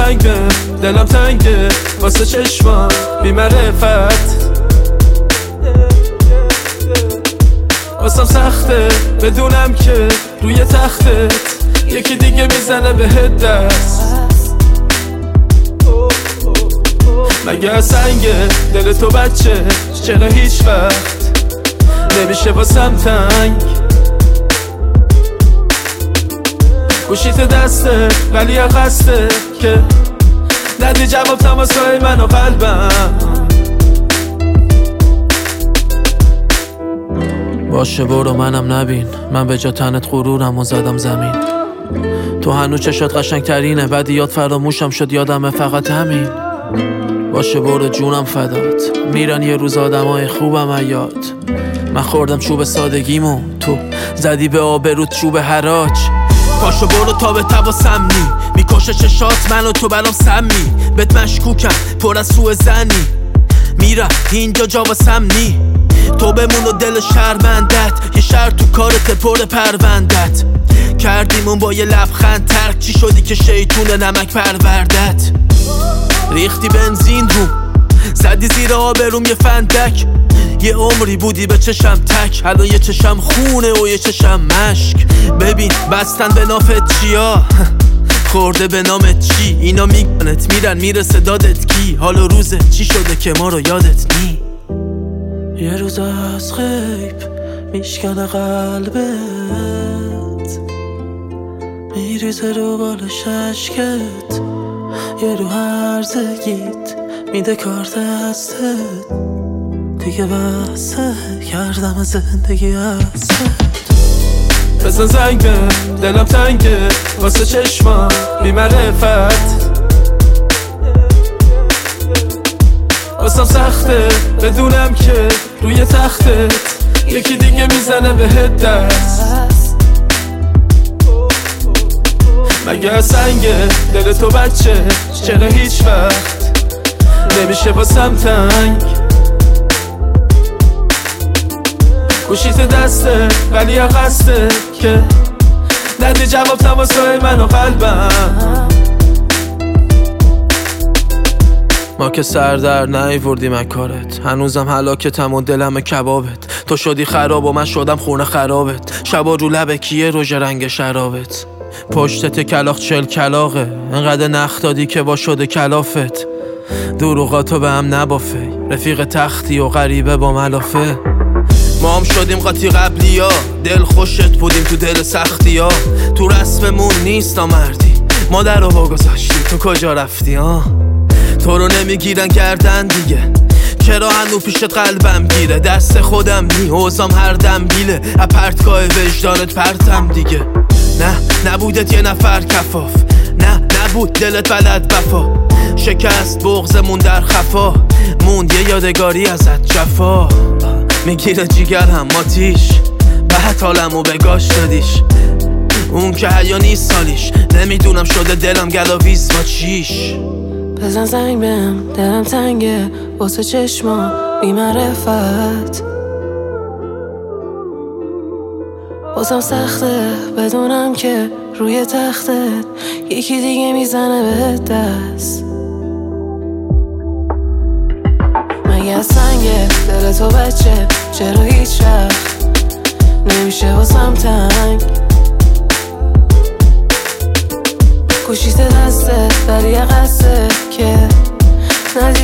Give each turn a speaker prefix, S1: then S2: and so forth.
S1: زنگه دلم تنگه واسه چشمام بی معرفت، واسم سخته بدونم که روی تختت یکی دیگه میزنه بهت دست. مگه سنگه دل تو بچه چرا هیچ وقت نمیشه واسم تنگ؟ گوشیت دسته ولی قصده که ندی جواب تماسای من و قلبم. باشه برو منم نبین، من به جا تنت غرورم و زدم زمین. تو هنو چشات قشنگ ترینه، بعد یاد فراموشم شد یادمه فقط همین. باشه برو جونم فدات، میرن یه روز آدمای خوبم یاد. من خوردم چوب سادگیمو، تو زدی به آبروت چوب حراج. پاشو برو تا به تبا سمنی، میکشه چشات من و تو برام سمی. بهت مشکوکم پر از سوء زنی، میرم اینجا جا واسمنی. تو بمون و دل شرمندت، یه شر تو کارت پر پروندت. کردیمون با یه لبخند ترک، چی شدی که شیطون نمک پروردت؟ ریختی بنزین رو، زدی زیر آبروم یه فندک. یه عمری بودی به چشم تک، الان یه چشم خونه و یه چشم مشک. ببین بستن به نافت چیا، خورده به نامت چی؟ اینا میگنت میرن میرسه دادت کی؟ حال و روزت چی شده که ما رو یادت نی؟ یه روز از غیب میشکنه قلبت، میریزه رو بالش اشکت. یه رو هرزگیت میده کار دستت، دیگه بسه کردم زندگی هست. بزن زنگه دلم تنگه واسه چشمام بی معرفت، واسم سخته بدونم که روی تختت یکی دیگه میزنه بهت دست. مگه سنگه دل تو بچه چرا هیچ وقت نمیشه واسم تنگ؟ گوشیت دسته ولی قصده که ندی جواب تماسای من و قلبم. ما که سر در نیوردیم از کارت، هنوزم هلاکتم و دلم کبابت. تو شدی خراب و من شدم خونه خرابت، شبا رو لبه کیه روژ رنگ شرابت. پشتت کلاخ 40 کلاغه، انقدر نخ دادی که با شده کلافت. دروغاتو به هم نبافه، رفیق تختی و غریبه با ملافه. ما هم شدیم قاطی قبلی ها، دل خوشت بودیم تو دل سختی ها. تو رسممون نیست مردی، مادر رو بگذاشتی تو کجا رفتی ها؟ تو رو نمیگیرن گردن دیگه، چرا هنو پیشت قلبم گیره؟ دست خودم اوزام هر دم بیله، اپرتگاه وجدانت پرتم دیگه. نه نبودت یه نفر کفاف، نه نبود دلت بلد وفا. شکست بغضمون در خفا، موند یه یادگاری ازت جفا. میگیره جیگرم آتیش، بعد حالمو بگاش دادیش. اون که حیا نیست سالیش، نمیدونم شده دلم گلاویز با چیش. بزن زنگ بهم دلم تنگه واسه چشما بی معرفت، واسم سخته بدونم که روی تختت یکی دیگه میزنه بهت دست. مگه سنگه دل تو بچه چرا هیچ وقت نمیشه واسم تنگ؟ گوشیت دسته ولی قصده که ندی